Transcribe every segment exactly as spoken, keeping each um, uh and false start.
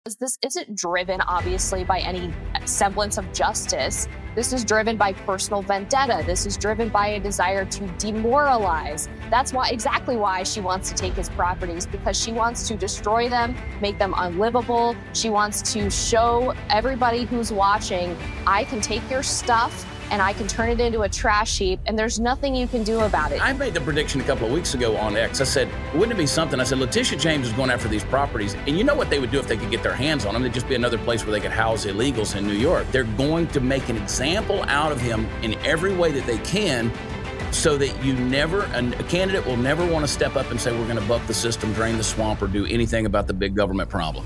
This isn't driven, obviously, by any semblance of justice. This is driven by personal vendetta. This is driven by a desire to demoralize. That's why, exactly why she wants to take his properties, because she wants to destroy them, make them unlivable. She wants to show everybody who's watching, I can take your stuff and I can turn it into a trash heap, and there's nothing you can do about it. I made the prediction a couple of weeks ago on X. I said, wouldn't it be something? I said, Letitia James is going after these properties, and you know what they would do if they could get their hands on them? They'd just be another place where they could house illegals in New York. They're going to make an example out of him in every way that they can, so that you never, a candidate will never want to step up and say, we're going to buck the system, drain the swamp, or do anything about the big government problem.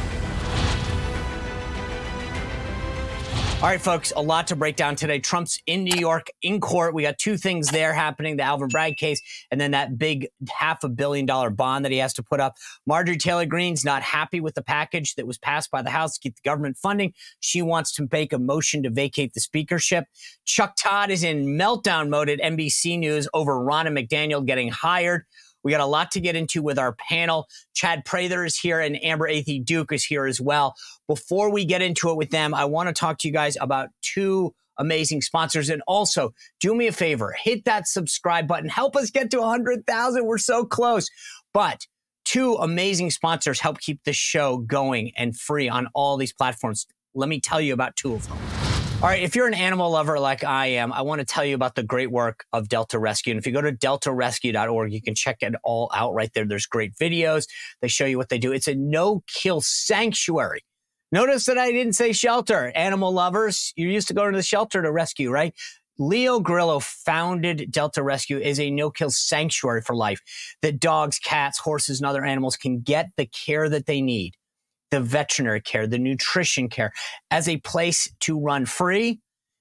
All right, folks, a lot to break down today. Trump's in New York in court. We got two things there happening, the Alvin Bragg case and then that big half a billion dollar bond that he has to put up. Marjorie Taylor Greene's not happy with the package that was passed by the House to keep the government funding. She wants to make a motion to vacate the speakership. Chuck Todd is in meltdown mode at N B C News over Ronna McDaniel getting hired. We got a lot to get into with our panel. Chad Prather is here and Amber Athey Duke is here as well. Before we get into it with them, I want to talk to you guys about two amazing sponsors. And also, do me a favor, hit that subscribe button. Help us get to one hundred thousand. We're so close. But two amazing sponsors help keep this show going and free on all these platforms. Let me tell you about two of them. All right, if you're an animal lover like I am, I want to tell you about the great work of Delta Rescue. And if you go to delta rescue dot org, you can check it all out right there. There's great videos. They show you what they do. It's a no-kill sanctuary. Notice that I didn't say shelter. Animal lovers, you're used to going to the shelter to rescue, right? Leo Grillo founded Delta Rescue as a no-kill sanctuary for life, that dogs, cats, horses, and other animals can get the care that they need. The veterinary care, the nutrition care, as a place to run free,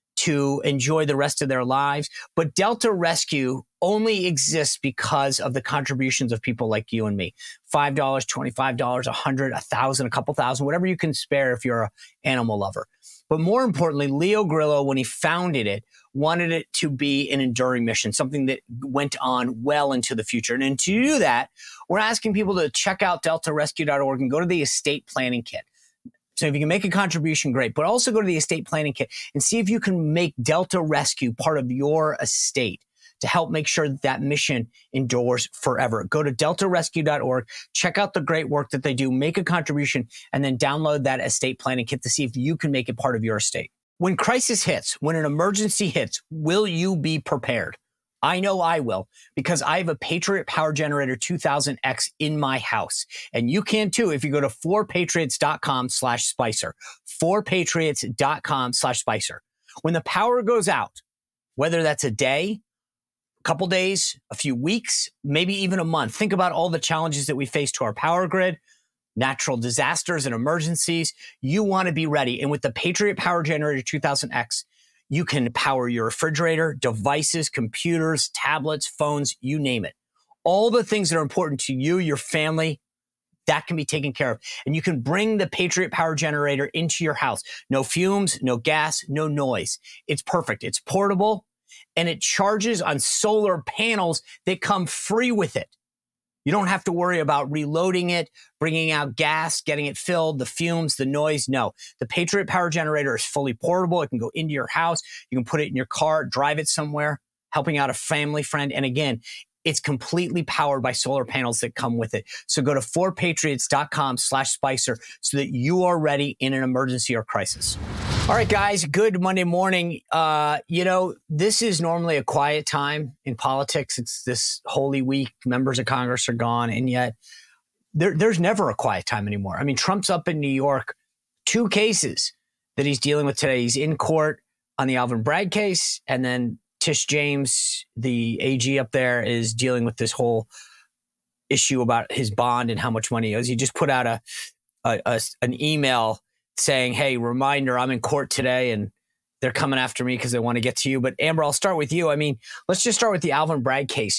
to enjoy the rest of their lives. But Delta Rescue only exists because of the contributions of people like you and me. five dollars, twenty-five dollars, one hundred dollars, one thousand dollars, a couple thousand, whatever you can spare if you're an animal lover. But more importantly, Leo Grillo, when he founded it, wanted it to be an enduring mission, something that went on well into the future. And to do that, we're asking people to check out delta rescue dot org and go to the estate planning kit. So if you can make a contribution, great. But also go to the estate planning kit and see if you can make Delta Rescue part of your estate to help make sure that that mission endures forever. Go to delta rescue dot org, check out the great work that they do, make a contribution, and then download that estate planning kit to see if you can make it part of your estate. When crisis hits, when an emergency hits, will you be prepared? I know I will, because I have a Patriot Power Generator two thousand X in my house. And you can too if you go to four patriots dot com slash Spicer. four patriots dot com slash Spicer. When the power goes out, whether that's a day, a couple days, a few weeks, maybe even a month, think about all the challenges that we face to our power grid, natural disasters and emergencies. You want to be ready. And with the Patriot Power Generator two thousand X, you can power your refrigerator, devices, computers, tablets, phones, you name it. All the things that are important to you, your family, that can be taken care of. And you can bring the Patriot Power Generator into your house. No fumes, no gas, no noise. It's perfect. It's portable, and it charges on solar panels that come free with it. You don't have to worry about reloading it, bringing out gas, getting it filled, the fumes, the noise. No, the Patriot Power Generator is fully portable. It can go into your house. You can put it in your car, drive it somewhere, helping out a family friend. And again, it's completely powered by solar panels that come with it. So go to four patriots dot com slash Spicer so that you are ready in an emergency or crisis. All right, guys, good Monday morning. Uh, you know, this is normally a quiet time in politics. It's this Holy Week. Members of Congress are gone. And yet there, there's never a quiet time anymore. I mean, Trump's up in New York, two cases that he's dealing with today. He's in court on the Alvin Bragg case. And then Tish James, the A G up there, is dealing with this whole issue about his bond and how much money he owes. He just put out a, a, a an email saying, hey, reminder, I'm in court today and they're coming after me because they want to get to you. But Amber, I'll start with you. I mean, let's just start with the Alvin Bragg case.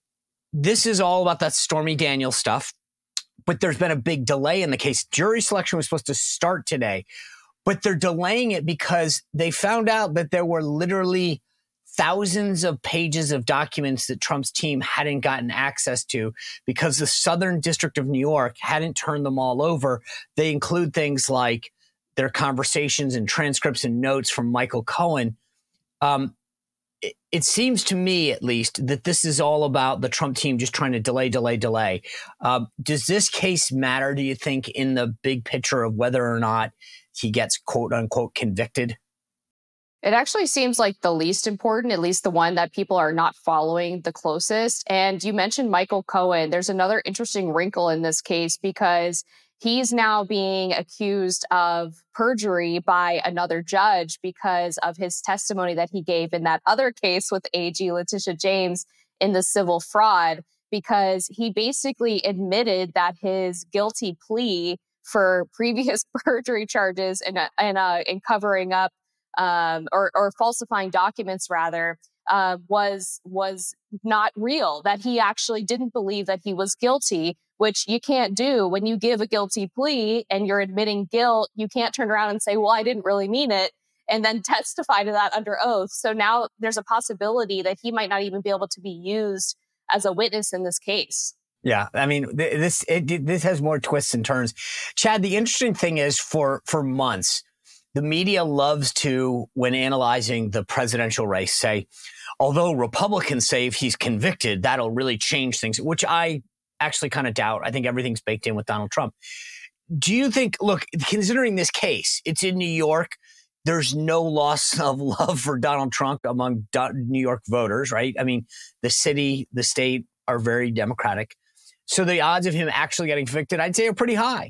This is all about that Stormy Daniels stuff, but there's been a big delay in the case. Jury selection was supposed to start today, but they're delaying it because they found out that there were literally thousands of pages of documents that Trump's team hadn't gotten access to because the Southern District of New York hadn't turned them all over. They include things like their conversations and transcripts and notes from Michael Cohen. Um, it, it seems to me, at least, that this is all about the Trump team just trying to delay, delay, delay. Um, does this case matter, do you think, in the big picture of whether or not he gets, quote unquote, convicted? It actually seems like the least important, at least the one that people are not following the closest. And you mentioned Michael Cohen. There's another interesting wrinkle in this case because he's now being accused of perjury by another judge because of his testimony that he gave in that other case with A G Letitia James in the civil fraud, because he basically admitted that his guilty plea for previous perjury charges and, and, uh, and covering up Um, or, or falsifying documents, rather, uh, was was not real, that he actually didn't believe that he was guilty, which you can't do when you give a guilty plea and you're admitting guilt. You can't turn around and say, well, I didn't really mean it, and then testify to that under oath. So now there's a possibility that he might not even be able to be used as a witness in this case. Yeah, I mean, th- this it, this has more twists and turns. Chad, the interesting thing is for for months, the media loves to, when analyzing the presidential race, say, although Republicans say if he's convicted, that'll really change things, which I actually kind of doubt. I think everything's baked in with Donald Trump. Do you think, look, considering this case, it's in New York, there's no loss of love for Donald Trump among Do- New York voters, right? I mean, the city, the state are very Democratic. So the odds of him actually getting convicted, I'd say, are pretty high.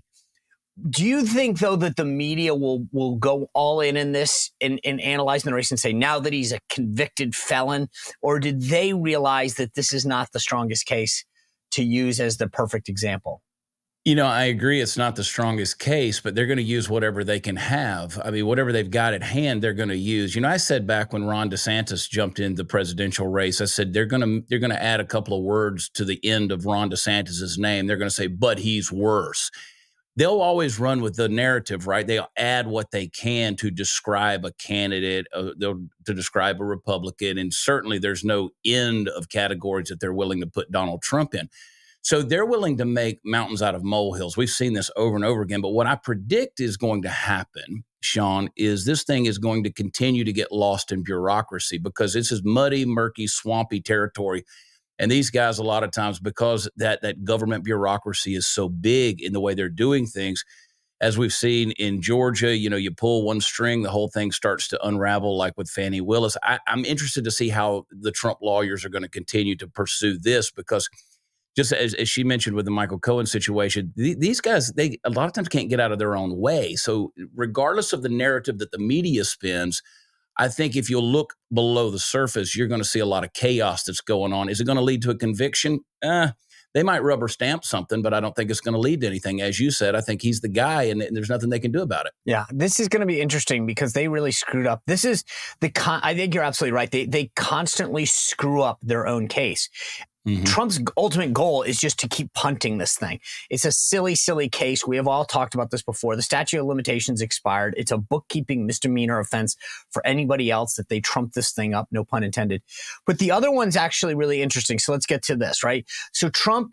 Do you think, though, that the media will will go all in in this and, and analyze the race and say, now that he's a convicted felon, or did they realize that this is not the strongest case to use as the perfect example? You know, I agree it's not the strongest case, but they're going to use whatever they can have. I mean, whatever they've got at hand, they're going to use. You know, I said back when Ron DeSantis jumped in the presidential race, I said they're going to they're going to add a couple of words to the end of Ron DeSantis's name. They're going to say, but he's worse. They'll always run with the narrative, right? They'll add what they can to describe a candidate, uh, they'll, to describe a Republican, and certainly there's no end of categories that they're willing to put Donald Trump in. So they're willing to make mountains out of molehills. We've seen this over and over again. But what I predict is going to happen, Sean, is this thing is going to continue to get lost in bureaucracy because this is muddy, murky, swampy territory. And these guys, a lot of times, because that that government bureaucracy is so big in the way they're doing things, as we've seen in Georgia, you know, you pull one string, the whole thing starts to unravel, like with Fani Willis. I, I'm interested to see how the Trump lawyers are going to continue to pursue this because just as, as she mentioned with the Michael Cohen situation, th- these guys, they a lot of times can't get out of their own way. So regardless of the narrative that the media spins, I think if you'll look below the surface, you're going to see a lot of chaos that's going on. Is it going to lead to a conviction? Uh, they might rubber stamp something, but I don't think it's going to lead to anything. As you said, I think he's the guy, and, and there's nothing they can do about it. Yeah, this is going to be interesting because they really screwed up. This is the con- I think you're absolutely right. They they constantly screw up their own case. Mm-hmm. Trump's ultimate goal is just to keep punting this thing. It's a silly, silly case. We have all talked about this before. The statute of limitations expired. It's a bookkeeping misdemeanor offense for anybody else that they trump this thing up, no pun intended. But the other one's actually really interesting. So let's get to this, right? So Trump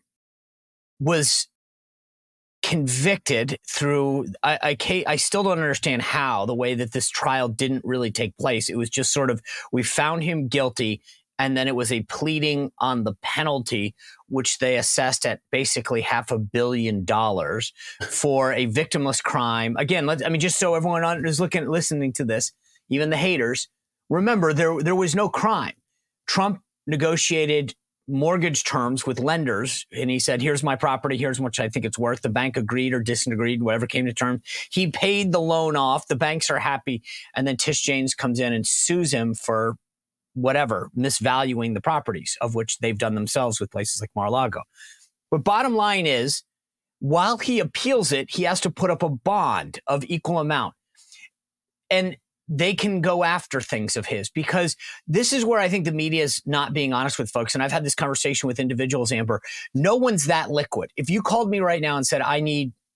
was convicted through, I, I, can't, I still don't understand how, the way that this trial didn't really take place. It was just sort of, we found him guilty, and then it was a pleading on the penalty, which they assessed at basically half a billion dollars for a victimless crime. Again, let's, I mean, just so everyone on, is looking, listening to this, even the haters, remember there there was no crime. Trump negotiated mortgage terms with lenders, and he said, "Here's my property. Here's how much I think it's worth." The bank agreed or disagreed, whatever came to terms. He paid the loan off. The banks are happy, and then Tish James comes in and sues him for whatever, misvaluing the properties, of which they've done themselves with places like Mar-a-Lago. But bottom line is, while he appeals it, he has to put up a bond of equal amount. And they can go after things of his, because this is where I think the media is not being honest with folks. And I've had this conversation with individuals, Amber. No one's that liquid. If you called me right now and said, I need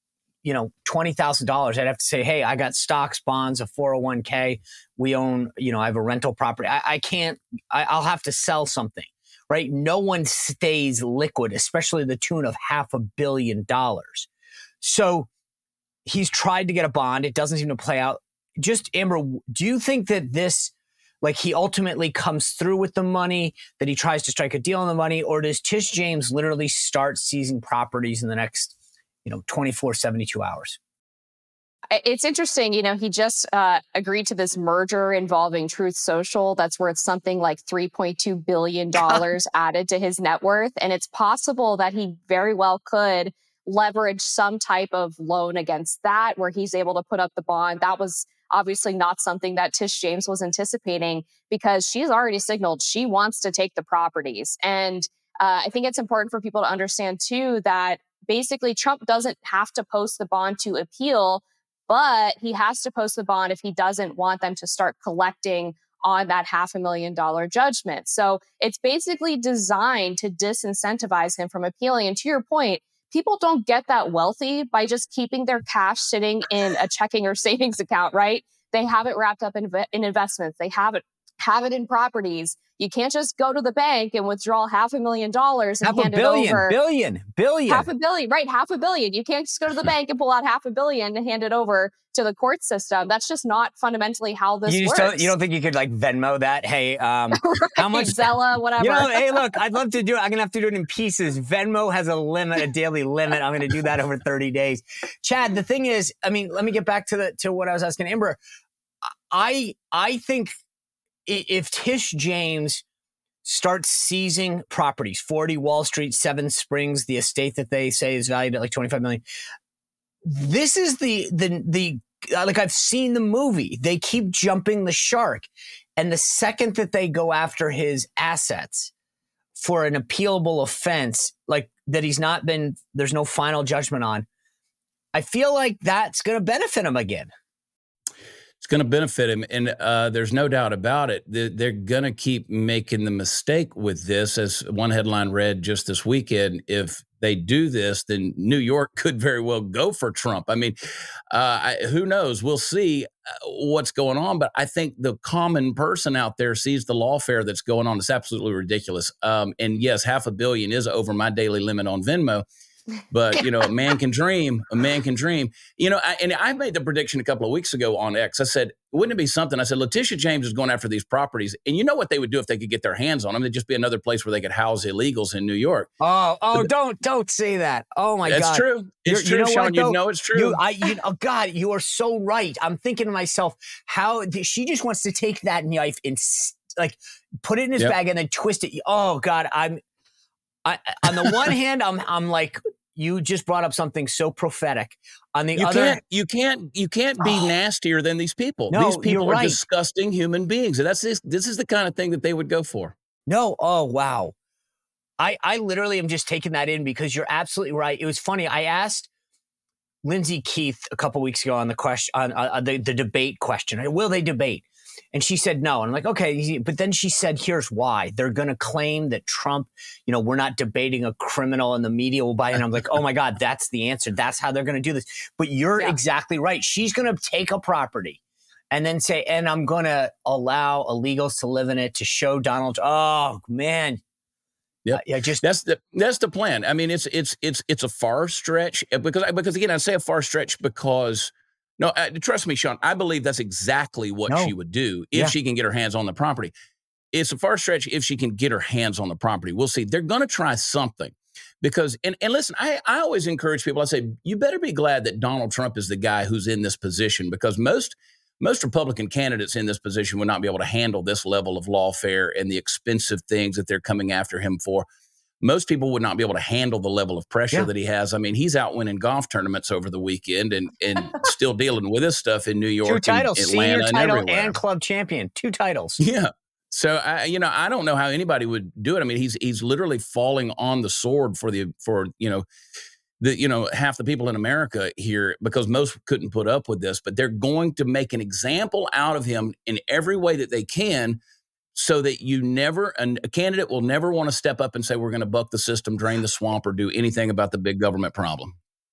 you know, twenty thousand dollars, I'd have to say, hey, I got stocks, bonds, a four oh one k. We own, you know, I have a rental property. I, I can't, I, I'll have to sell something, right? No one stays liquid, especially the tune of half a billion dollars. So he's tried to get a bond. It doesn't seem to play out. Just, Amber, do you think that this, like, he ultimately comes through with the money, that he tries to strike a deal on the money, or does Tish James literally start seizing properties in the next, you know, twenty-four, seventy-two hours? It's interesting, you know, he just uh, agreed to this merger involving Truth Social that's worth something like three point two billion dollars added to his net worth. And it's possible that he very well could leverage some type of loan against that, where he's able to put up the bond. That was obviously not something that Tish James was anticipating, because she's already signaled she wants to take the properties. And uh, I think it's important for people to understand, too, that basically Trump doesn't have to post the bond to appeal, but he has to post the bond if he doesn't want them to start collecting on that half a million dollar judgment. So it's basically designed to disincentivize him from appealing. And to your point, people don't get that wealthy by just keeping their cash sitting in a checking or savings account, right? They have it wrapped up in, in investments. They have it have it in properties. You can't just go to the bank and withdraw half a million dollars and half hand a billion, it over. Billion, billion, half a billion, right? Half a billion. You can't just go to the bank and pull out half a billion and hand it over to the court system. That's just not fundamentally how this you just works. Don't, you don't think you could like Venmo that? Hey, um, right. how much? Zella, whatever. You know, hey, look, I'd love to do it. I'm gonna have to do it in pieces. Venmo has a limit, a daily limit. I'm gonna do that over thirty days. Chad, the thing is, I mean, let me get back to the to what I was asking Amber. I I think if Tish James starts seizing properties, forty Wall Street, Seven Springs, the estate that they say is valued at like twenty-five million. This is the, the, the, like I've seen the movie. They keep jumping the shark. And the second that they go after his assets for an appealable offense, like that he's not been, there's no final judgment on, I feel like that's going to benefit him again. It's going to benefit him, and uh, there's no doubt about it. They're, they're going to keep making the mistake with this, as one headline read just this weekend. If they do this, then New York could very well go for Trump. I mean, uh, I, who knows? We'll see what's going on, but I think the common person out there sees the lawfare that's going on. It's absolutely ridiculous. Um, and yes, half a billion is over my daily limit on Venmo. But, you know, a man can dream, a man can dream. You know, I, and I made the prediction a couple of weeks ago on X. I said, wouldn't it be something? I said, Letitia James is going after these properties. And you know what they would do if they could get their hands on them? It'd just be another place where they could house illegals in New York. Oh, oh, but, don't, don't say that. Oh, my that's God. That's true. It's You're, true, you know Sean. You know it's true. You, I, you, oh, God, you are so right. I'm thinking to myself, how she just wants to take that knife and, like, put it in his yep. bag and then twist it. Oh, God, I'm, I, on the one hand, I'm, I'm like, you just brought up something so prophetic. On the you other, can't, you can't, you can't be oh, nastier than these people. No, these people you're are right. disgusting human beings, and that's this. This is the kind of thing that they would go for. No, oh wow, I I literally am just taking that in because you're absolutely right. It was funny. I asked Lindsay Keith a couple weeks ago on the question on uh, the the debate question. Will they debate? And she said no. And I'm like, okay. But then she said, here's why. They're going to claim that Trump, you know, we're not debating a criminal and the media will buy it. And I'm like, oh, my God, that's the answer. That's how they're going to do this. But you're yeah. exactly right. She's going to take a property and then say, and I'm going to allow illegals to live in it to show Donald. Oh, man. Yeah, yeah. Just that's the that's the plan. I mean, it's it's it's it's a far stretch because because again, I say a far stretch because. No, uh, trust me, Sean, I believe that's exactly what no. she would do if yeah. she can get her hands on the property. It's a far stretch if she can get her hands on the property. We'll see. They're going to try something because, and, and listen, I, I always encourage people, I say, you better be glad that Donald Trump is the guy who's in this position because most most Republican candidates in this position would not be able to handle this level of lawfare and the expensive things that they're coming after him for. Most people would not be able to handle the level of pressure yeah. that he has. I mean, he's out winning golf tournaments over the weekend and and still dealing with this stuff in New York, two titles, and Atlanta, senior title and, and club champion, two titles. Yeah. So I, you know, I don't know how anybody would do it. I mean, he's he's literally falling on the sword for the for you know the you know half the people in America here because most couldn't put up with this. But they're going to make an example out of him in every way that they can. So that you never, a candidate will never want to step up and say, we're going to buck the system, drain the swamp, or do anything about the big government problem.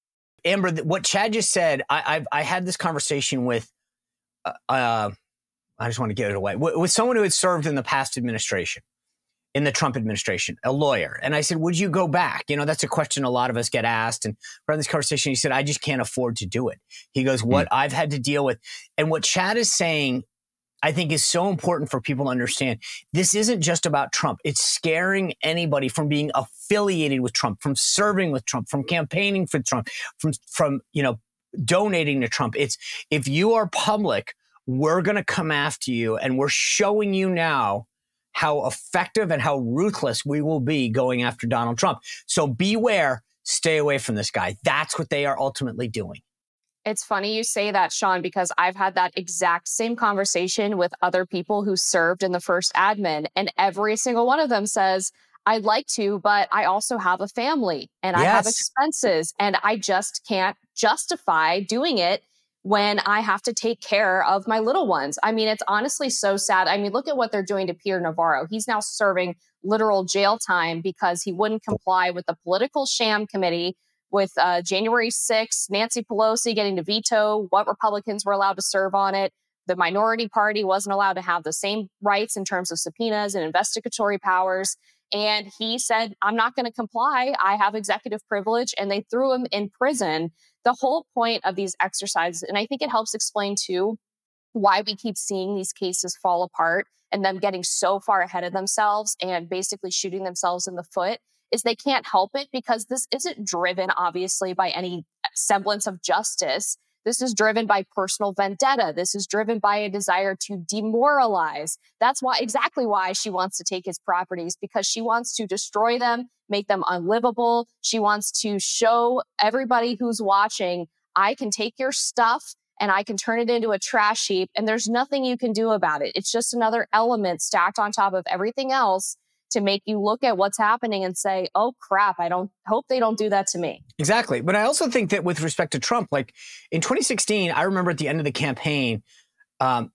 Amber, what Chad just said, I, I've I had this conversation with, uh, uh, I just want to get it away, with, with someone who had served in the past administration, in the Trump administration, a lawyer. And I said, would you go back? You know, that's a question a lot of us get asked. And from this conversation, he said, I just can't afford to do it. He goes, what mm. I've had to deal with. And what Chad is saying, I think is so important for people to understand. This isn't just about Trump. It's scaring anybody from being affiliated with Trump, from serving with Trump, from campaigning for Trump, from, from, you know, donating to Trump. It's if you are public, we're going to come after you. And we're showing you now how effective and how ruthless we will be going after Donald Trump. So beware, stay away from this guy. That's what they are ultimately doing. It's funny you say that, Sean, because I've had that exact same conversation with other people who served in the first admin, and every single one of them says, I'd like to, but I also have a family and yes. I have expenses, and I just can't justify doing it when I have to take care of my little ones. I mean, it's honestly so sad. I mean, look at what they're doing to Peter Navarro. He's now serving literal jail time because he wouldn't comply with the political sham committee with uh, January sixth, Nancy Pelosi getting to veto what Republicans were allowed to serve on it. The minority party wasn't allowed to have the same rights in terms of subpoenas and investigatory powers. And he said, I'm not going to comply. I have executive privilege. And they threw him in prison. The whole point of these exercises, and I think it helps explain too, why we keep seeing these cases fall apart and them getting so far ahead of themselves and basically shooting themselves in the foot, is they can't help it because this isn't driven, obviously, by any semblance of justice. This is driven by personal vendetta. This is driven by a desire to demoralize. That's why exactly why she wants to take his properties, because she wants to destroy them, make them unlivable. She wants to show everybody who's watching, I can take your stuff and I can turn it into a trash heap, and there's nothing you can do about it. It's just another element stacked on top of everything else to make you look at what's happening and say, oh, crap, I don't hope they don't do that to me. Exactly. But I also think that with respect to Trump, like in twenty sixteen, I remember at the end of the campaign, um,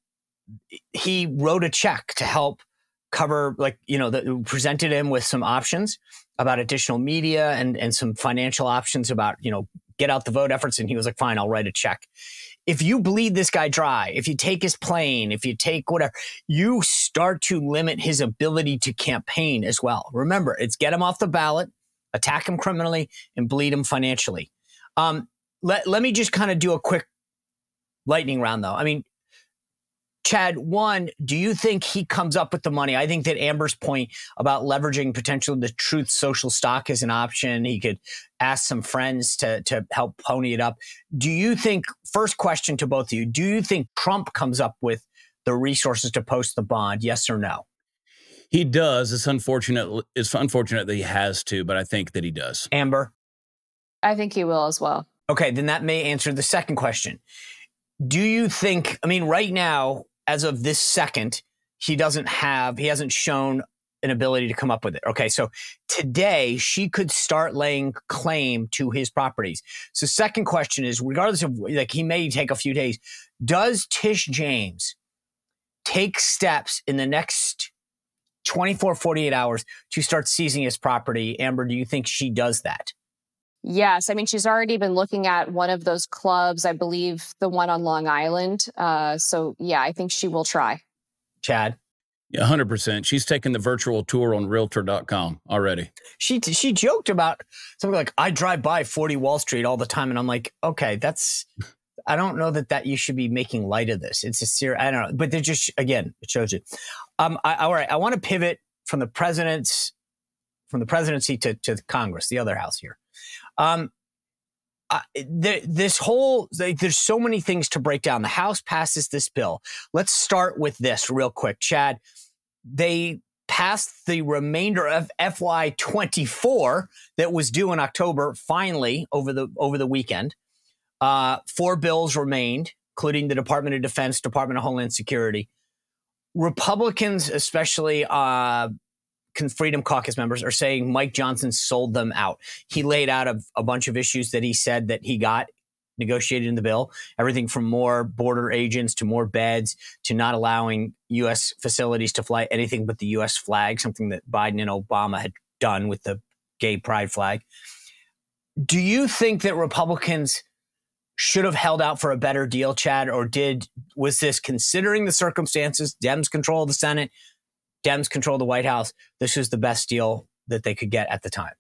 he wrote a check to help cover, like, you know, the, presented him with some options about additional media and, and some financial options about, you know, get out the vote efforts. And he was like, fine, I'll write a check. If you bleed this guy dry, if you take his plane, if you take whatever, you start to limit his ability to campaign as well. Remember, it's get him off the ballot, attack him criminally, and bleed him financially. Um, let, let me just kind of do a quick lightning round, though. I mean, Chad, one, do you think he comes up with the money? I think that Amber's point about leveraging potentially the Truth Social stock is an option. He could ask some friends to, to help pony it up. Do you think, first question to both of you, do you think Trump comes up with the resources to post the bond? Yes or no? He does. It's unfortunate. It's unfortunate that he has to, but I think that he does. Amber? I think he will as well. Okay, then that may answer the second question. Do you think, I mean, right now, as of this second, he doesn't have, he hasn't shown an ability to come up with it. Okay, so today she could start laying claim to his properties. So second question is, regardless of, like, he may take a few days, does Tish James take steps in the next twenty-four, forty-eight hours to start seizing his property? Amber, do you think she does that? Yes. I mean, she's already been looking at one of those clubs, I believe the one on Long Island. Uh, so, yeah, I think she will try. Chad? Yeah, one hundred percent. She's taking the virtual tour on realtor dot com already. She she joked about something like, I drive by forty Wall Street all the time. And I'm like, okay, that's, I don't know that, that you should be making light of this. It's a serious, I don't know. But they're just, again, it shows it. Um, I, all right, I want to pivot from the president's, from the presidency to, to Congress, the other house here. Um, uh, the, this whole, like, there's so many things to break down. The House passes this bill. Let's start with this real quick. Chad, they passed the remainder of F Y twenty-four that was due in October, finally, over the over the weekend. Uh, four bills remained, including the Department of Defense, Department of Homeland Security. Republicans, especially uh, Freedom Caucus members, are saying Mike Johnson sold them out. He laid out a, a bunch of issues that he said that he got negotiated in the bill, everything from more border agents to more beds to not allowing U S facilities to fly anything but the U S flag, something that Biden and Obama had done with the gay pride flag. Do you think that Republicans should have held out for a better deal, Chad, or did was this, considering the circumstances, Dems control the Senate, Dems control the White House, this was the best deal that they could get at the time?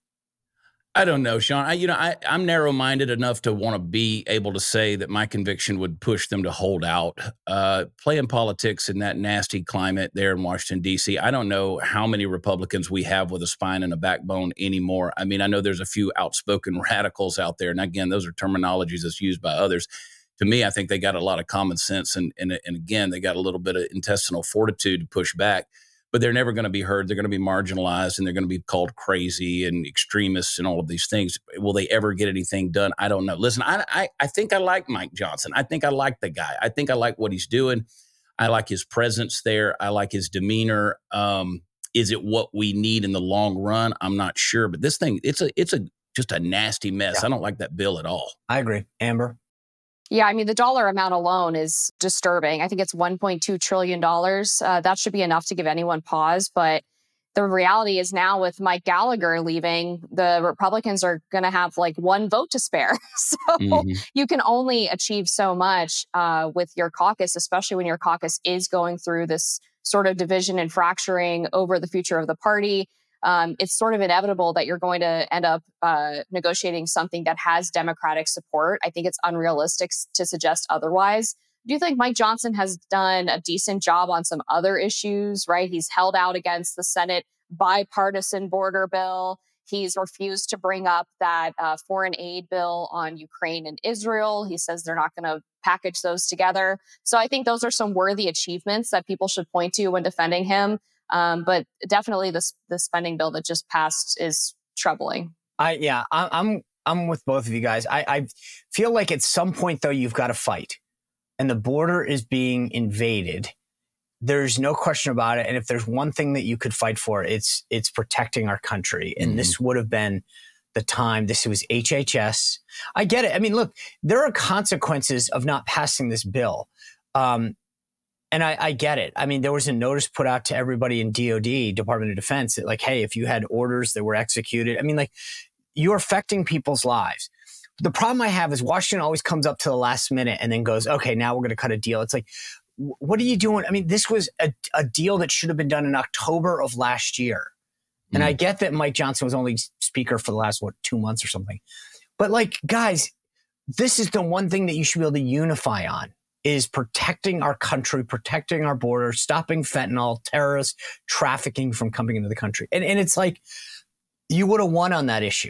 I don't know, Sean. I, you know, I, I'm narrow-minded enough to want to be able to say that my conviction would push them to hold out. Uh, playing politics in that nasty climate there in Washington, D C, I don't know how many Republicans we have with a spine and a backbone anymore. I mean, I know there's a few outspoken radicals out there. And again, those are terminologies that's used by others. To me, I think they got a lot of common sense. And, and, and again, they got a little bit of intestinal fortitude to push back. But they're never going to be heard. They're going to be marginalized, and they're going to be called crazy and extremists and all of these things. Will they ever get anything done? I don't know. Listen, I, I I think I like Mike Johnson. I think I like the guy. I think I like what he's doing. I like his presence there. I like his demeanor. Um, is it what we need in the long run? I'm not sure. But this thing, it's a it's a just a nasty mess. Yeah. I don't like that bill at all. I agree. Amber? Yeah, I mean, the dollar amount alone is disturbing. I think it's one point two trillion dollars. Uh, that should be enough to give anyone pause. But the reality is now with Mike Gallagher leaving, the Republicans are going to have like one vote to spare. So mm-hmm. you can only achieve so much uh, with your caucus, especially when your caucus is going through this sort of division and fracturing over the future of the party. Um, it's sort of inevitable that you're going to end up uh, negotiating something that has Democratic support. I think it's unrealistic to suggest otherwise. I do think Mike Johnson has done a decent job on some other issues, right? He's held out against the Senate bipartisan border bill. He's refused to bring up that uh, foreign aid bill on Ukraine and Israel. He says they're not going to package those together. So I think those are some worthy achievements that people should point to when defending him. Um, but definitely this the spending bill that just passed is troubling. I yeah, I, I'm I'm with both of you guys. I, I feel like at some point though you've got to fight, and the border is being invaded. There's no question about it. And if there's one thing that you could fight for, it's it's protecting our country. And mm-hmm. this would have been the time. This was H H S. I get it. I mean, look, there are consequences of not passing this bill. Um, And I, I get it. I mean, there was a notice put out to everybody in D O D, Department of Defense, that like, hey, if you had orders that were executed, I mean, like, you're affecting people's lives. The problem I have is Washington always comes up to the last minute and then goes, okay, now we're going to cut a deal. It's like, what are you doing? I mean, this was a, a deal that should have been done in October of last year. And mm. I get that Mike Johnson was only speaker for the last, what, two months or something. But like, guys, this is the one thing that you should be able to unify on. Is protecting our country, protecting our border, stopping fentanyl, terrorists, trafficking from coming into the country. And and it's like, you would have won on that issue.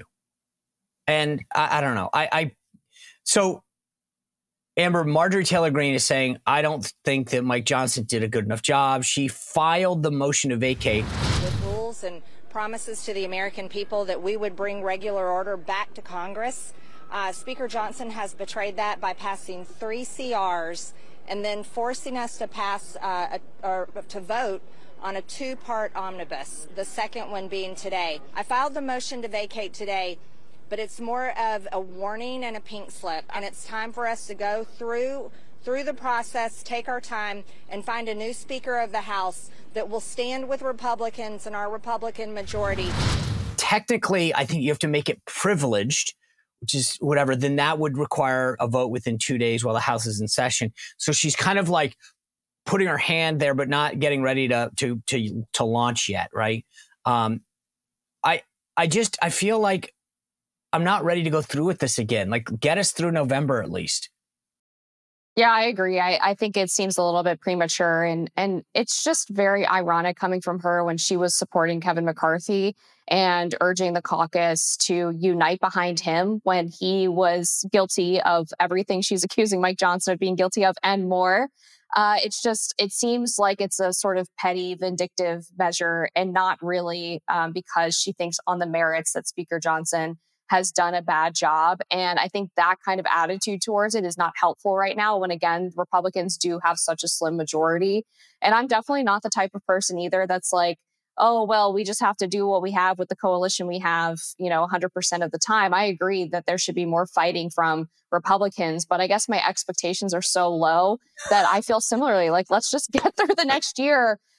And I, I don't know. I, I So, Amber, Marjorie Taylor Greene is saying, I don't think that Mike Johnson did a good enough job. She filed the motion to vacate. With rules and promises to the American people that we would bring regular order back to Congress. Uh, Speaker Johnson has betrayed that by passing three C Rs and then forcing us to pass uh, a, or to vote on a two-part omnibus, the second one being today. I filed the motion to vacate today, but it's more of a warning and a pink slip, and it's time for us to go through through the process, take our time, and find a new Speaker of the House that will stand with Republicans and our Republican majority. Technically, I think you have to make it privileged, which is whatever, then that would require a vote within two days while the House is in session. So she's kind of like putting her hand there, but not getting ready to to to to launch yet, right? Um, I I just I feel like I'm not ready to go through with this again. Like, get us through November at least. Yeah, I agree. I, I think it seems a little bit premature, and and it's just very ironic coming from her when she was supporting Kevin McCarthy and urging the caucus to unite behind him when he was guilty of everything she's accusing Mike Johnson of being guilty of and more. Uh, it's just, it seems like it's a sort of petty, vindictive measure, and not really um, because she thinks on the merits that Speaker Johnson has done a bad job. And I think that kind of attitude towards it is not helpful right now when, again, Republicans do have such a slim majority. And I'm definitely not the type of person either that's like, oh, well, we just have to do what we have with the coalition we have, you know, one hundred percent of the time. I agree that there should be more fighting from Republicans, but I guess my expectations are so low that I feel similarly. Like, let's just get through the next year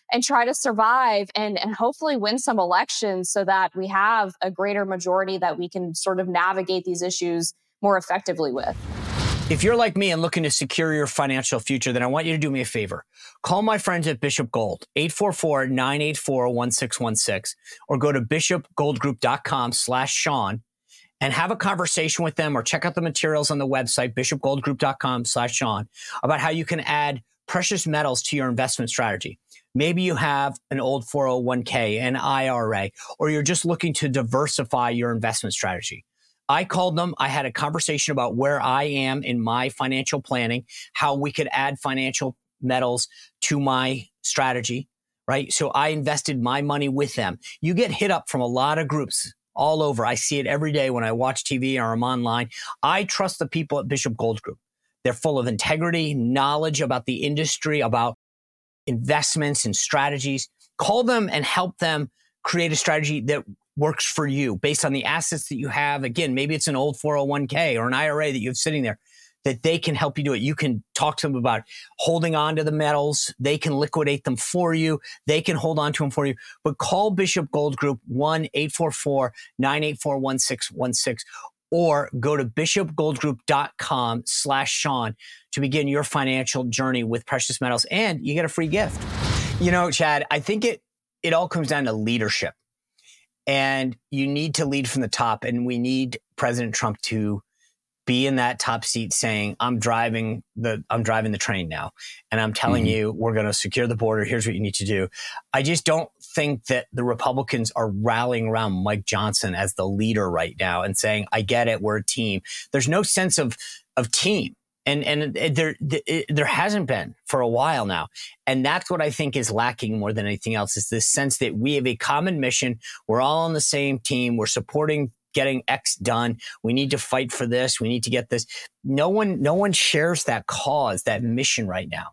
and try to survive and, and hopefully win some elections so that we have a greater majority that we can sort of navigate these issues more effectively with. If you're like me and looking to secure your financial future, then I want you to do me a favor. Call my friends at Bishop Gold, eight four four, nine eight four, one six one six, or go to bishopgoldgroup.com slash Sean and have a conversation with them, or check out the materials on the website, bishopgoldgroup.com slash Sean, about how you can add precious metals to your investment strategy. Maybe you have an old four oh one k, an I R A, or you're just looking to diversify your investment strategy. I called them. I had a conversation about where I am in my financial planning, how we could add financial metals to my strategy, right? So I invested my money with them. You get hit up from a lot of groups all over. I see it every day when I watch T V or I'm online. I trust the people at Bishop Gold Group. They're full of integrity, knowledge about the industry, about investments and strategies. Call them and help them create a strategy that works for you based on the assets that you have. Again, maybe it's an old four oh one k or an I R A that you have sitting there, that they can help you do it. You can talk to them about holding on to the metals. They can liquidate them for you. They can hold on to them for you. But call Bishop Gold Group, one eight four four, nine eight four, one six one six, or go to bishopgoldgroup.com slash Sean to begin your financial journey with precious metals. And you get a free gift. You know, Chad, I think it it all comes down to leadership. And you need to lead from the top. And we need President Trump to be in that top seat saying, I'm driving the I'm driving the train now. And I'm telling mm-hmm. you, we're going to secure the border. Here's what you need to do. I just don't think that the Republicans are rallying around Mike Johnson as the leader right now and saying, I get it, we're a team. There's no sense of of team. And and there there hasn't been for a while now. And that's what I think is lacking more than anything else, is this sense that we have a common mission. We're all on the same team. We're supporting getting X done. We need to fight for this. We need to get this. No one, no one shares that cause, that mission right now.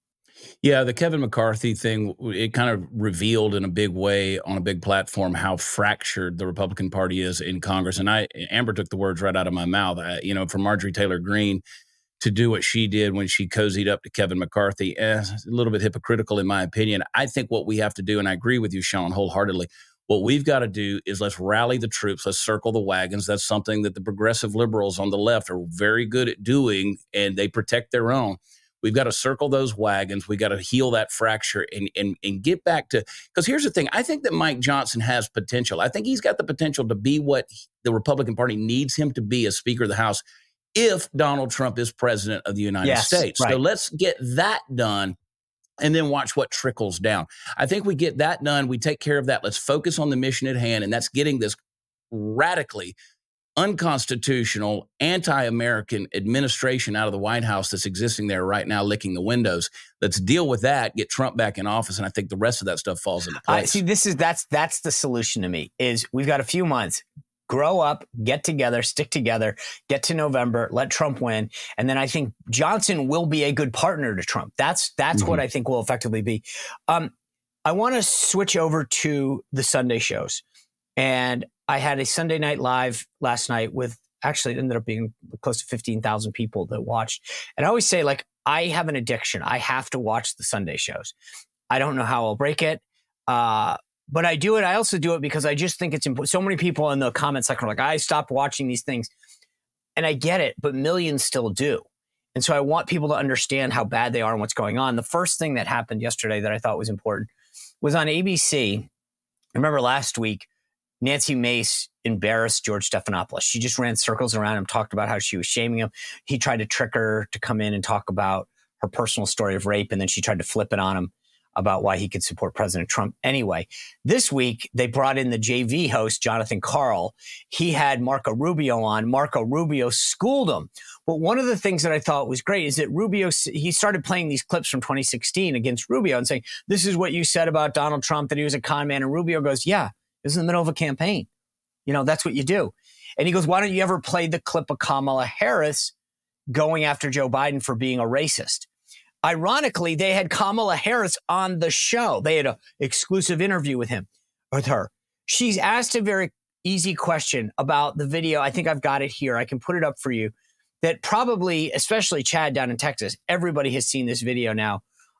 Yeah, the Kevin McCarthy thing, it kind of revealed in a big way on a big platform how fractured the Republican Party is in Congress. And I, Amber took the words right out of my mouth. I, you know, for Marjorie Taylor Greene to do what she did when she cozied up to Kevin McCarthy, eh, a little bit hypocritical in my opinion. I think what we have to do, and I agree with you, Sean, wholeheartedly, what we've got to do is let's rally the troops. Let's circle the wagons. That's something that the progressive liberals on the left are very good at doing, and they protect their own. We've got to circle those wagons. We got to heal that fracture and, and, and get back to, because here's the thing. I think that Mike Johnson has potential. I think he's got the potential to be what the Republican Party needs him to be as Speaker of the House if Donald Trump is president of the United yes, States. Right. So let's get that done and then watch what trickles down. I think we get that done. We take care of that. Let's focus on the mission at hand, and that's getting this radically unconstitutional, anti-American administration out of the White House that's existing there right now, licking the windows. Let's deal with that, get Trump back in office, and I think the rest of that stuff falls into place. I see, this is that's that's the solution to me, is we've got a few months. Grow up, get together, stick together, get to November, let Trump win. And then I think Johnson will be a good partner to Trump. That's that's mm-hmm. what I think will effectively be. Um, I want to switch over to the Sunday shows. And I had a Sunday Night Live last night with, actually it ended up being close to fifteen thousand people that watched. And I always say, like, I have an addiction. I have to watch the Sunday shows. I don't know how I'll break it. Uh, But I do it. I also do it because I just think it's important. So many people in the comment section are like, I stopped watching these things. And I get it, but millions still do. And so I want people to understand how bad they are and what's going on. The first thing that happened yesterday that I thought was important was on A B C. I remember last week, Nancy Mace embarrassed George Stephanopoulos. She just ran circles around him, talked about how she was shaming him. He tried to trick her to come in and talk about her personal story of rape, and then she tried to flip it on him about why he could support President Trump. Anyway, this week, they brought in the J V host, Jonathan Karl. He had Marco Rubio on. Marco Rubio schooled him. But one of the things that I thought was great is that Rubio, he started playing these clips from twenty sixteen against Rubio and saying, this is what you said about Donald Trump, that he was a con man. And Rubio goes, yeah, it was in the middle of a campaign. You know, that's what you do. And he goes, why don't you ever play the clip of Kamala Harris going after Joe Biden for being a racist? Ironically, they had Kamala Harris on the show. They had an exclusive interview with him, with her. She's asked a very easy question about the video. I think I've got it here. I can put it up for you. That probably, especially Chad down in Texas, everybody has seen this video now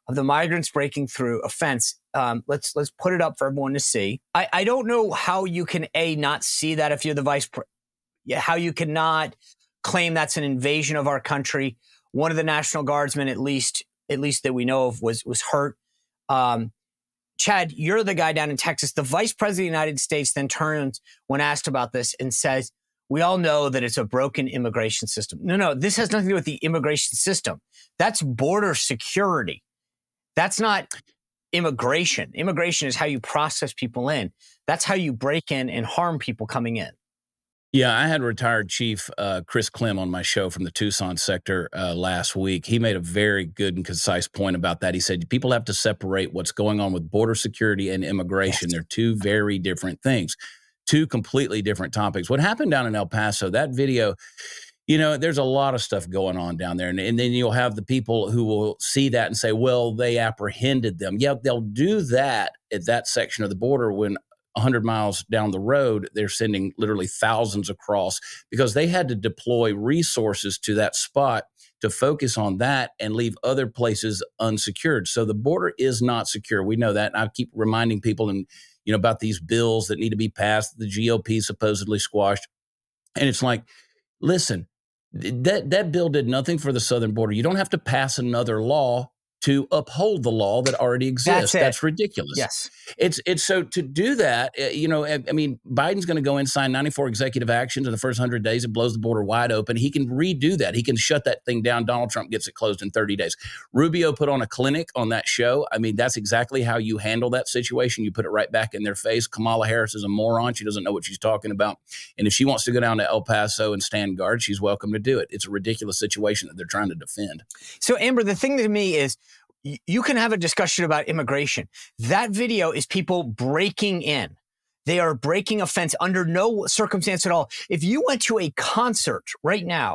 of the migrants breaking through a fence. Um, let's let's put it up for everyone to see. I, I don't know how you can a not see that if you're the vice president. Yeah, how you cannot claim that's an invasion of our country. One of the National Guardsmen, at least, at least that we know of, was was hurt. Um, Chad, you're the guy down in Texas. The vice president of the United States then turns when asked about this and says, "We all know that it's a broken immigration system." No, no, this has nothing to do with the immigration system. That's border security. That's not immigration. Immigration is how you process people in. That's how you break in and harm people coming in. Yeah, I had retired Chief uh, Chris Clem on my show from the Tucson sector uh, last week. He made a very good and concise point about that. He said people have to separate what's going on with border security and immigration. Yes. They're two very different things, two completely different topics. What happened down in El Paso, that video, you know, there's a lot of stuff going on down there. And, and then you'll have the people who will see that and say, well, they apprehended them. Yeah, they'll do that at that section of the border when one hundred miles down the road, they're sending literally thousands across because they had to deploy resources to that spot to focus on that and leave other places unsecured. So the border is not secure. We know that. And I keep reminding people and you know about these bills that need to be passed, the G O P supposedly squashed. And it's like, listen, that that bill did nothing for the southern border. You don't have to pass another law to uphold the law that already exists. That's, That's ridiculous. Yes. It's it's so to do that, you know, I, I mean, Biden's going to go and sign ninety-four executive actions in the first one hundred days. It blows the border wide open. He can redo that. He can shut that thing down. Donald Trump gets it closed in thirty days. Rubio put on a clinic on that show. I mean, that's exactly how you handle that situation. You put it right back in their face. Kamala Harris is a moron. She doesn't know what she's talking about. And if she wants to go down to El Paso and stand guard, she's welcome to do it. It's a ridiculous situation that they're trying to defend. So, Amber, the thing to me is, you can have a discussion about immigration. That video is people breaking in. They are breaking a fence under no circumstance at all. If you went to a concert right now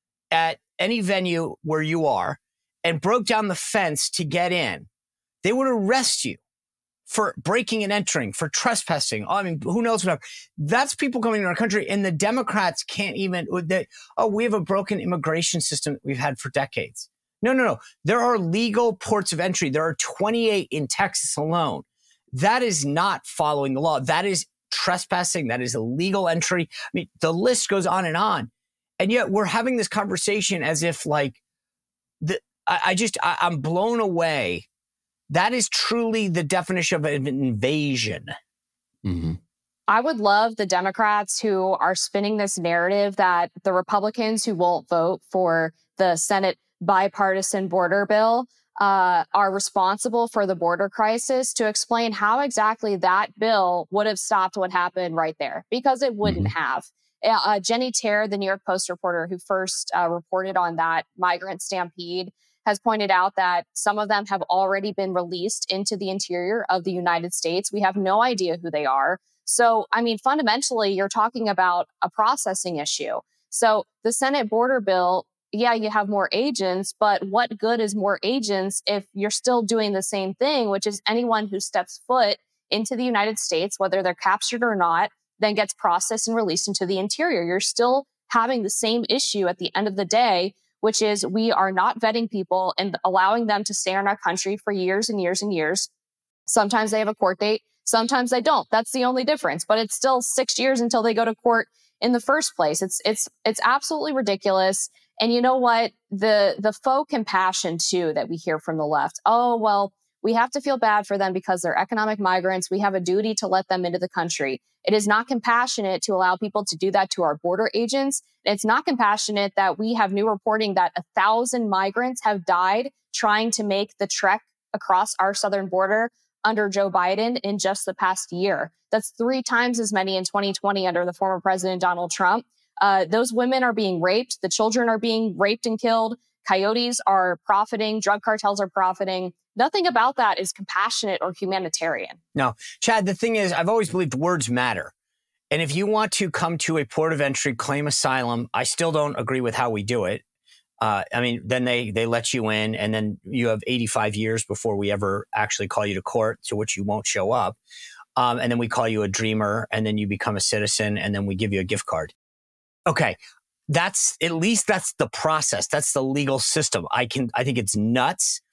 at any venue where you are and broke down the fence to get in, they would arrest you for breaking and entering, for trespassing. I mean, who knows whatever. That's people coming to our country, and the Democrats can't even, they, oh, we have a broken immigration system that we've had for decades. No, no, no. There are legal ports of entry. There are twenty-eight in Texas alone. That is not following the law. That is trespassing. That is illegal entry. I mean, the list goes on and on. And yet we're having this conversation as if like, the, I, I just, I, I'm blown away. That is truly the definition of an invasion. Mm-hmm. I would love the Democrats who are spinning this narrative that the Republicans who won't vote for the Senate bipartisan border bill uh, are responsible for the border crisis to explain how exactly that bill would have stopped what happened right there, because it wouldn't mm-hmm. have. Uh, Jenny Terr, the New York Post reporter who first uh, reported on that migrant stampede, has pointed out that some of them have already been released into the interior of the United States. We have no idea who they are. So, I mean, fundamentally, you're talking about a processing issue. So the Senate border bill, yeah, you have more agents, but what good is more agents if you're still doing the same thing, which is anyone who steps foot into the United States, whether they're captured or not, then gets processed and released into the interior. You're still having the same issue at the end of the day, which is we are not vetting people and allowing them to stay in our country for years and years and years. Sometimes they have a court date, sometimes they don't. That's the only difference, but it's still six years until they go to court in the first place. It's it's it's absolutely ridiculous. And you know what? The the faux compassion, too, that we hear from the left. Oh, well, we have to feel bad for them because they're economic migrants. We have a duty to let them into the country. It is not compassionate to allow people to do that to our border agents. It's not compassionate that we have new reporting that a thousand migrants have died trying to make the trek across our southern border under Joe Biden in just the past year. That's three times as many in twenty twenty under the former President Donald Trump. Uh, those women are being raped. The children are being raped and killed. Coyotes are profiting. Drug cartels are profiting. Nothing about that is compassionate or humanitarian. No, Chad, the thing is, I've always believed words matter. And if you want to come to a port of entry, claim asylum, I still don't agree with how we do it. Uh, I mean, then they they let you in, and then you have eighty-five years before we ever actually call you to court, to which you won't show up. Um, and then we call you a dreamer, and then you become a citizen, and then we give you a gift card. Okay, that's at least that's the process. That's the legal system. I can I think it's nuts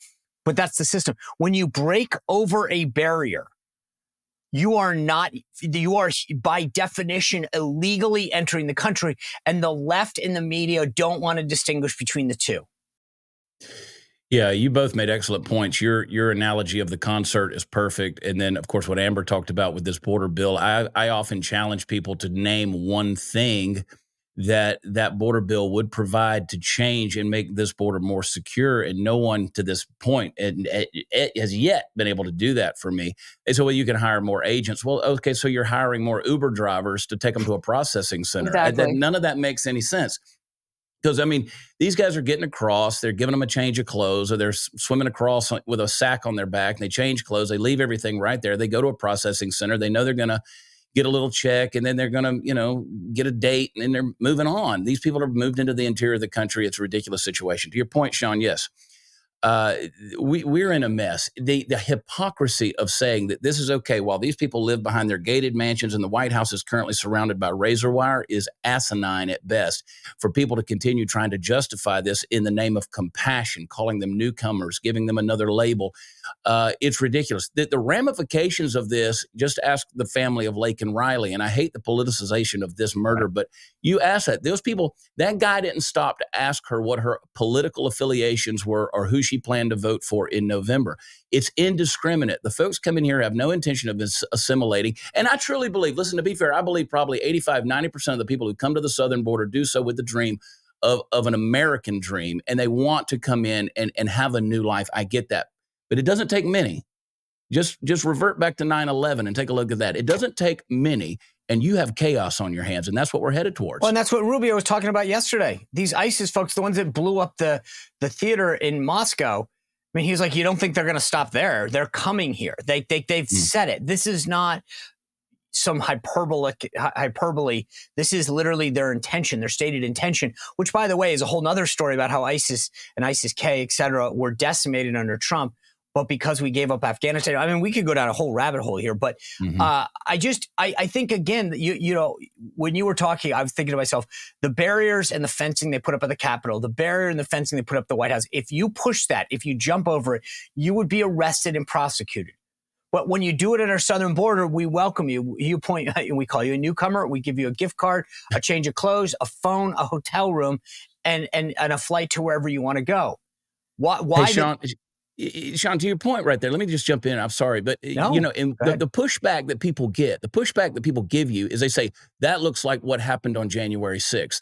but that's the system. When you break over a barrier, you are not, you are by definition illegally entering the country. And the left and the media don't want to distinguish between the two. Yeah, you both made excellent points. Your your analogy of the concert is perfect. And then, of course, what Amber talked about with this border bill, I, I often challenge people to name one thing that that border bill would provide to change and make this border more secure. And no one to this point and, and, and has yet been able to do that for me. They say, well, you can hire more agents. Well, okay, so you're hiring more Uber drivers to take them to a processing center. Exactly. That, none of that makes any sense. Because, I mean, these guys are getting across, they're giving them a change of clothes, or they're swimming across with a sack on their back, and they change clothes, they leave everything right there. They go to a processing center. They know they're going to get a little check, and then they're going to, you know, get a date, and then they're moving on. These people are moved into the interior of the country. It's a ridiculous situation. To your point, Sean, yes. Uh, we, we're in a mess. The, the hypocrisy of saying that this is okay while these people live behind their gated mansions and the White House is currently surrounded by razor wire is asinine at best. For people to continue trying to justify this in the name of compassion, calling them newcomers, giving them another label, uh, it's ridiculous. The, the ramifications of this, just ask the family of Laken Riley, and I hate the politicization of this murder, but you ask that. Those people, that guy didn't stop to ask her what her political affiliations were or who she planned to vote for in November. It's indiscriminate. The folks coming here have no intention of assimilating. And I truly believe, listen, to be fair, I believe probably eighty-five, ninety percent of the people who come to the southern border do so with the dream of, of an American dream, and they want to come in and, and have a new life. I get that. But it doesn't take many. Just, just revert back to nine eleven and take a look at that. It doesn't take many, and you have chaos on your hands, and that's what we're headed towards. Well, and that's what Rubio was talking about yesterday. These ISIS folks, the ones that blew up the, the theater in Moscow, I mean, he was like, you don't think they're going to stop there? They're coming here. They, they, they've mm. said it. This is not some hyperbolic hyperbole. This is literally their intention, their stated intention, which, by the way, is a whole other story about how ISIS and ISIS-K, et cetera, were decimated under Trump. But because we gave up Afghanistan, I mean, we could go down a whole rabbit hole here. But mm-hmm. uh, I just, I, I think, again, you, you know, when you were talking, I was thinking to myself, the barriers and the fencing they put up at the Capitol, the barrier and the fencing they put up at the White House, if you push that, if you jump over it, you would be arrested and prosecuted. But when you do it at our southern border, we welcome you. You point, we call you a newcomer. We give you a gift card, a change of clothes, a phone, a hotel room, and and, and a flight to wherever you want to go. Why? why hey, Sean, the- Sean, to your point right there, let me just jump in. I'm sorry, but no, you know, in the, the pushback that people get, the pushback that people give you is they say, that looks like what happened on January sixth.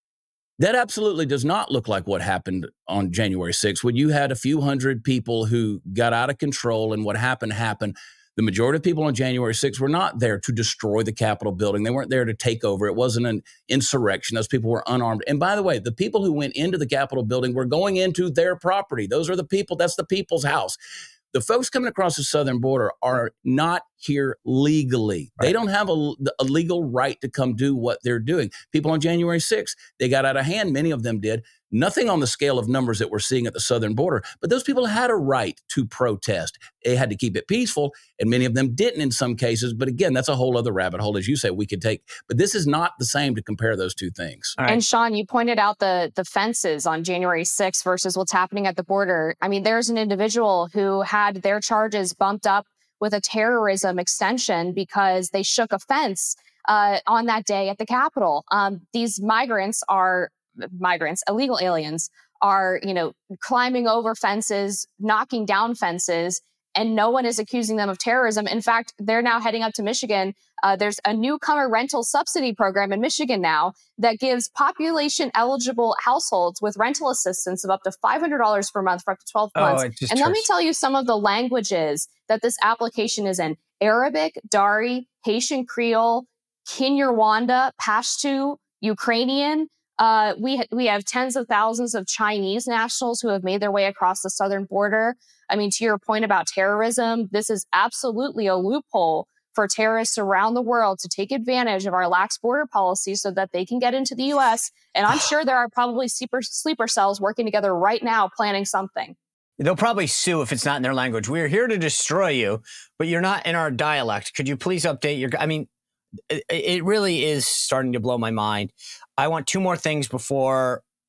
That absolutely does not look like what happened on January sixth, when you had a few hundred people who got out of control, and what happened happened. The majority of people on January sixth were not there to destroy the Capitol building. They weren't there to take over. It wasn't an insurrection. Those people were unarmed. And by the way, the people who went into the Capitol building were going into their property. Those are the people. That's the people's house. The folks coming across the southern border are not here legally. Right. They don't have a, a legal right to come do what they're doing. People on January sixth, they got out of hand. Many of them did. Nothing on the scale of numbers that we're seeing at the southern border. But those people had a right to protest. They had to keep it peaceful, and many of them didn't in some cases. But again, that's a whole other rabbit hole, as you say, we could take. But this is not the same to compare those two things. Right. And Sean, you pointed out the the fences on January sixth versus what's happening at the border. I mean, there's an individual who had their charges bumped up with a terrorism extension because they shook a fence uh, on that day at the Capitol. Um, these migrants are migrants, illegal aliens are, you know, climbing over fences, knocking down fences, and no one is accusing them of terrorism. In fact, they're now heading up to Michigan. Uh, there's a newcomer rental subsidy program in Michigan now that gives population eligible households with rental assistance of up to five hundred dollars per month for up to twelve months. Oh, and let me tell you some of the languages that this application is in: Arabic, Dari, Haitian Creole, Kinyarwanda, Pashto, Ukrainian. Uh, we ha- we have tens of thousands of Chinese nationals who have made their way across the southern border. I mean, to your point about terrorism, this is absolutely a loophole for terrorists around the world to take advantage of our lax border policy so that they can get into the U S. And I'm sure there are probably sleeper, sleeper cells working together right now planning something. They'll probably sue if it's not in their language. We're here to destroy you, but you're not in our dialect. Could you please update your... I mean, it, it really is starting to blow my mind. I want two more things before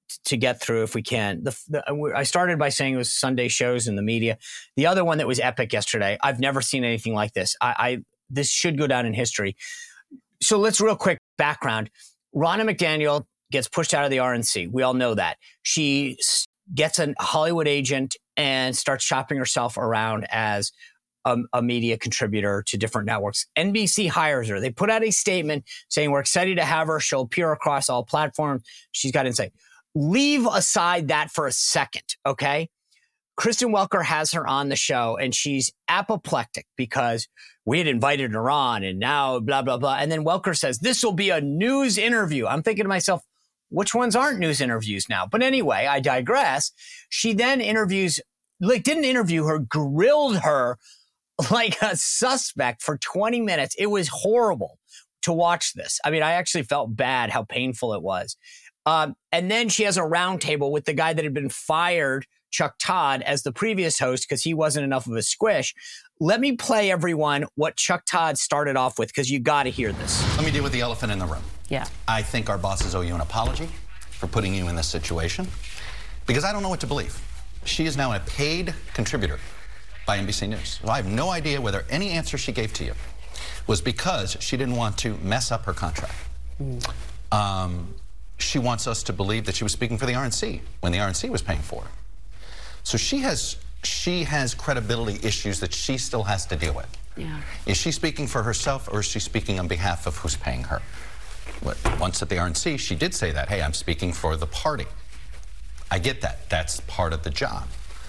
to get through if we can. The, the, I started by saying it was Sunday shows in the media. The other one that was epic yesterday, I've never seen anything like this. I, I this should go down in history. So let's real quick background. Ronna McDaniel gets pushed out of the R N C. We all know that. She gets a Hollywood agent and starts shopping herself around as a, a media contributor to different networks. N B C hires her. They put out a statement saying, we're excited to have her. She'll appear across all platforms. She's got insight. Leave aside that for a second, okay? Kristen Welker has her on the show, and she's apoplectic because we had invited her on, and now blah, blah, blah. And then Welker says, this will be a news interview. I'm thinking to myself, which ones aren't news interviews now? But anyway, I digress. She then interviews, like didn't interview her, grilled her like a suspect for twenty minutes. It was horrible to watch this. I mean, I actually felt bad how painful it was. Um, and then she has a roundtable with the guy that had been fired, Chuck Todd, as the previous host because he wasn't enough of a squish. Let me play everyone what Chuck Todd started off with because you got to hear this. Let me deal with the elephant in the room. Yeah. I think our bosses owe you an apology for putting you in this situation because I don't know what to believe. She is now a paid contributor by N B C News. Well, I have no idea whether any answer she gave to you was because she didn't want to mess up her contract. Mm. Um, she wants us to believe that she was speaking for the R N C when the R N C was paying for her. So she has she has credibility issues that she still has to deal with. Yeah. Is she speaking for herself or is she speaking on behalf of who's paying her? Once at the R N C, she did say that, hey, I'm speaking for the party. I get that. That's part of the job.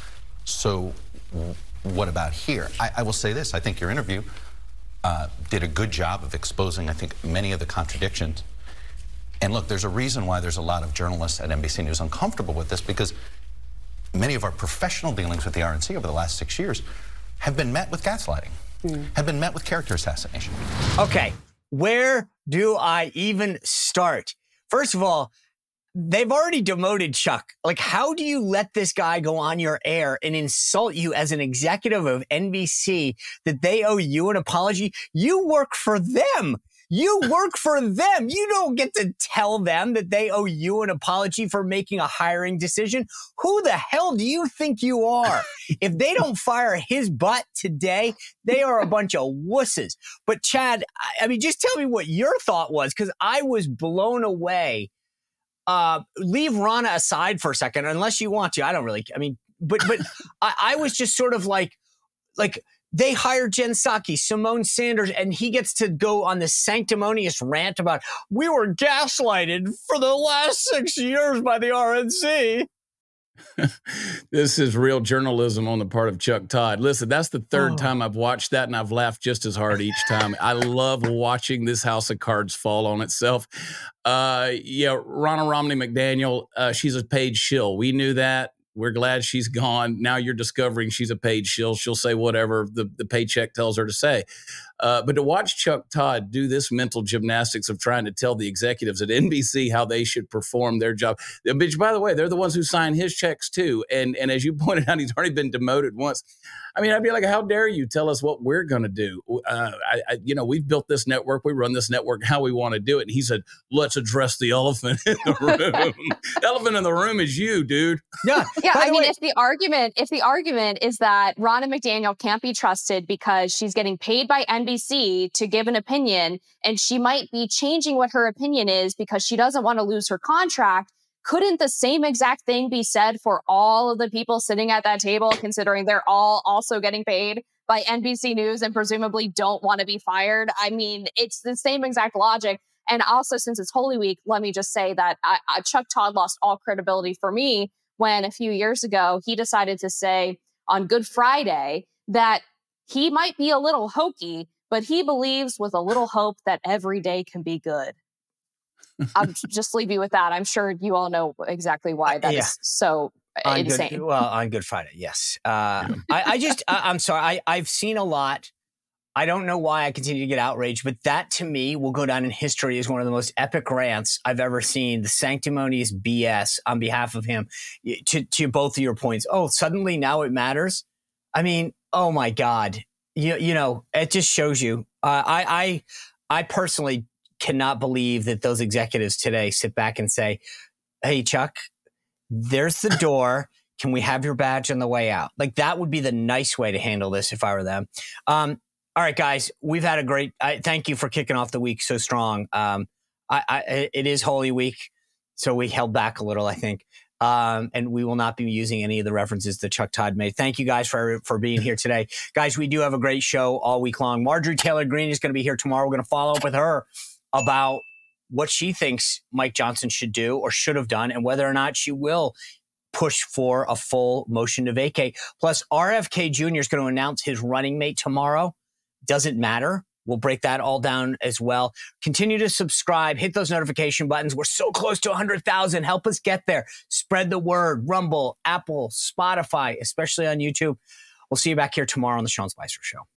So what about here? I, I will say this. I think your interview uh, did a good job of exposing, I think, many of the contradictions. And look, there's a reason why there's a lot of journalists at N B C News uncomfortable with this because many of our professional dealings with the R N C over the last six years have been met with gaslighting, mm. have been met with character assassination. Okay, where do I even start? First of all, they've already demoted Chuck. Like, how do you let this guy go on your air and insult you as an executive of N B C that they owe you an apology? You work for them. You work for them. You don't get to tell them that they owe you an apology for making a hiring decision. Who the hell do you think you are? If they don't fire his butt today, they are a bunch of wusses. But Chad, I mean, just tell me what your thought was, because I was blown away. Uh, leave Ronna aside for a second, unless you want to. I don't really, I mean, but but I, I was just sort of like, like, they hired Jen Psaki, Simone Sanders, and he gets to go on this sanctimonious rant about we were gaslighted for the last six years by the R N C. This is real journalism on the part of Chuck Todd. Listen, that's the third oh. time I've watched that, and I've laughed just as hard each time. I love watching this house of cards fall on itself. Uh, yeah, Ronna Romney McDaniel, uh, she's a paid shill. We knew that. We're glad she's gone. Now you're discovering she's a paid shill. She'll say whatever the, the paycheck tells her to say. Uh, but to watch Chuck Todd do this mental gymnastics of trying to tell the executives at N B C how they should perform their job. Which, by the way, they're the ones who sign his checks too. And and as you pointed out, he's already been demoted once. I mean, I'd be like, how dare you tell us what we're going to do? Uh, I, I, you know, we've built this network. We run this network how we want to do it. And he said, let's address the elephant in the room. The elephant in the room is you, dude. Yeah. Yeah. I mean, way- if the argument, if the argument is that Ronna McDaniel can't be trusted because she's getting paid by N B C to give an opinion, and she might be changing what her opinion is because she doesn't want to lose her contract, couldn't the same exact thing be said for all of the people sitting at that table, considering they're all also getting paid by N B C News and presumably don't want to be fired? I mean, it's the same exact logic. And also, since it's Holy Week, let me just say that I, I, Chuck Todd lost all credibility for me when a few years ago, he decided to say on Good Friday that he might be a little hokey, but he believes with a little hope that every day can be good. I'll just leave you with that. I'm sure you all know exactly why that uh, yeah. is so on insane. Good, well, on Good Friday, yes. Uh, I, I just, I, I'm sorry. I, I've seen a lot. I don't know why I continue to get outraged, but that to me will go down in history as one of the most epic rants I've ever seen. The sanctimonious B S on behalf of him. To, to both of your points. Oh, suddenly now it matters. I mean, oh my God. You, you know, it just shows you. Uh, I, I, I personally cannot believe that those executives today sit back and say, hey, Chuck, there's the door. Can we have your badge on the way out? Like, that would be the nice way to handle this if I were them. Um, all right, guys, we've had a great, I, thank you for kicking off the week so strong. Um, I, I, it is Holy Week, so we held back a little, I think. Um, and we will not be using any of the references that Chuck Todd made. Thank you guys for, for being here today. Guys, we do have a great show all week long. Marjorie Taylor Greene is going to be here tomorrow. We're going to follow up with her about what she thinks Mike Johnson should do or should have done and whether or not she will push for a full motion to vacate. Plus, R F K Junior is going to announce his running mate tomorrow. Doesn't matter. We'll break that all down as well. Continue to subscribe. Hit those notification buttons. We're so close to one hundred thousand. Help us get there. Spread the word. Rumble, Apple, Spotify, especially on YouTube. We'll see you back here tomorrow on The Sean Spicer Show.